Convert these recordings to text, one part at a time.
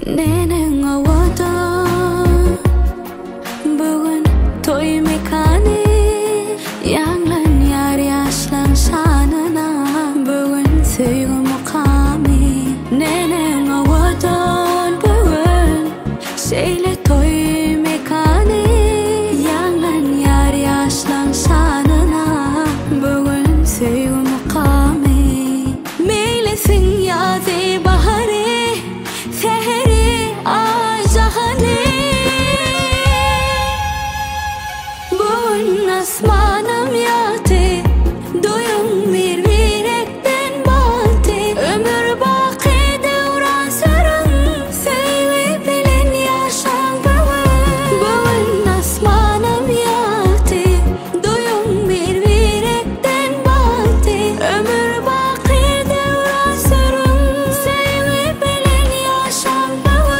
Nene ngawada bugun toy mekani yang lan yar yaşlan sanana bugun sevgi mukami Nene ngawada bugun seyle toy mekani yang lan yar yaşlan sanana bugun sevgi mukami meylesin yadi bahari Sehri ajahane Bugün asmanım yatı Duyum bir yürekten batı Ömür baki devran sürün Sevgi bilin yaşam bugün asmanım yatı Duyum bir yürekten batı Ömür baki devran sürün Sevgi bilin yaşam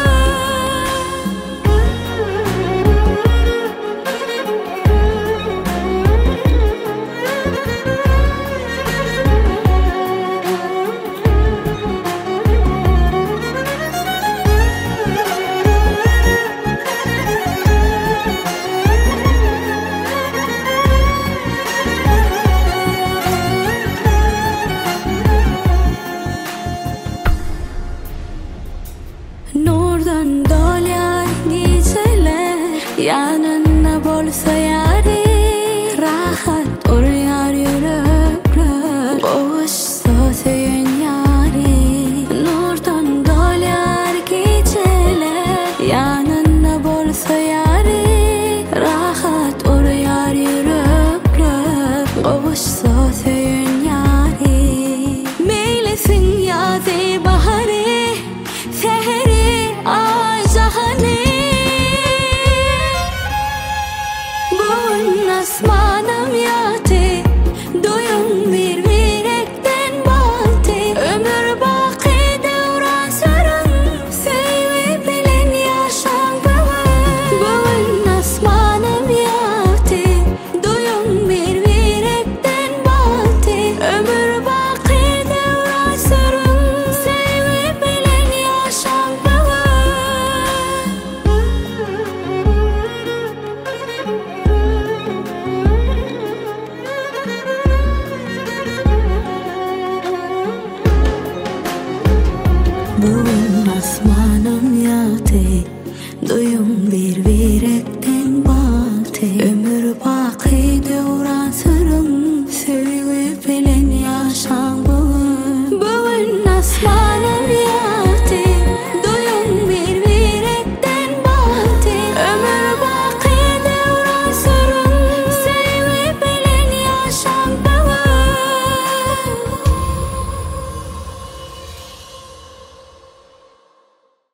Nurdan dolar geceler yanına bolsa yari rahat uyar yürekler kavuşsa seven yari Nurdan dolar geceler yanına bolsa yari rahat uyar yürekler kavuşsa seven yari meylesin yadi bahari Sehri ajahane Bugün asmanım yatı Duyum bir yürekten batı Ömür baki devran sürün Sevgi bilin yaşam bugün asmanım yatı Duyum bir yürekten batı Ömür baki devran sürün Sevgi bilin yaşam Bugün asmanım yatı